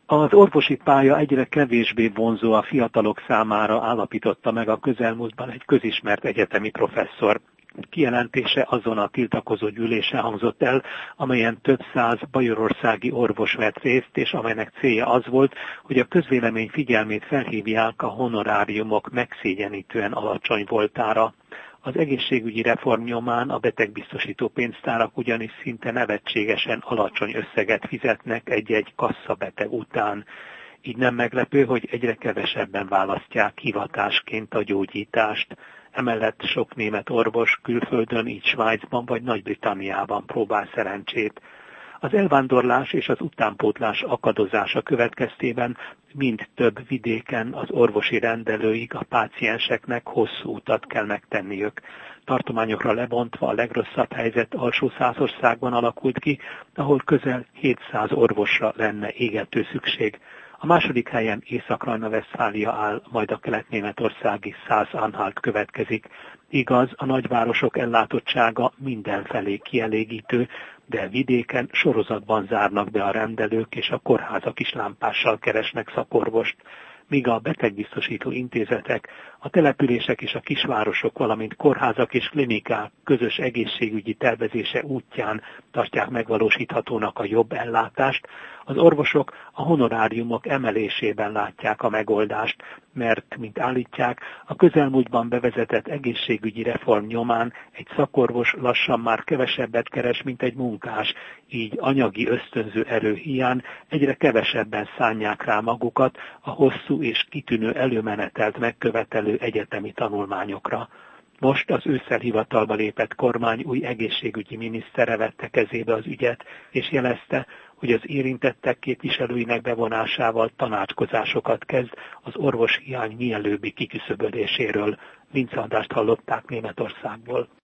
Az orvosi pálya egyre kevésbé vonzó a fiatalok számára, állapította meg a közelmúltban egy közismert egyetemi professzor. Kijelentése azon a tiltakozó gyűlésen hangzott el, amelyen több száz bajorországi orvos vett részt, és amelynek célja az volt, hogy a közvélemény figyelmét felhívják a honoráriumok megszégyenítően alacsony voltára. Az egészségügyi reform nyomán a betegbiztosító pénztárak ugyanis szinte nevetségesen alacsony összeget fizetnek egy-egy kasszabeteg után. Így nem meglepő, hogy egyre kevesebben választják hivatásként a gyógyítást. Emellett sok német orvos külföldön, így Svájcban vagy Nagy-Britanniában próbál szerencsét. Az elvándorlás és az utánpótlás akadozása következtében mind több vidéken az orvosi rendelőig a pácienseknek hosszú utat kell megtenniük. Tartományokra lebontva a legrosszabb helyzet alsó Szászországban alakult ki, ahol közel 700 orvosra lenne égető szükség. A második helyen Észak-Rajna-Vesztfália áll, majd a kelet-németországi Szász-Anhalt következik. Igaz, a nagyvárosok ellátottsága mindenfelé kielégítő, de vidéken sorozatban zárnak be a rendelők, és a kórházak is lámpással keresnek szakorvost, míg a betegbiztosító intézetek, a települések és a kisvárosok, valamint kórházak és klinikák közös egészségügyi tervezése útján tartják megvalósíthatónak a jobb ellátást, az orvosok a honoráriumok emelésében látják a megoldást, mert, mint állítják, a közelmúltban bevezetett egészségügyi reform nyomán egy szakorvos lassan már kevesebbet keres, mint egy munkás, így anyagi ösztönző erő hiány egyre kevesebben szánják rá magukat a hosszú és kitűnő előmenetelt megkövetelő egyetemi tanulmányokra. Most az ősszel hivatalba lépett kormány új egészségügyi minisztere vette kezébe az ügyet, és jelezte, hogy az érintettek képviselőinek bevonásával tanácskozásokat kezd az orvoshiány mielőbbi kiküszöböléséről. Vince Andrást hallották Németországból.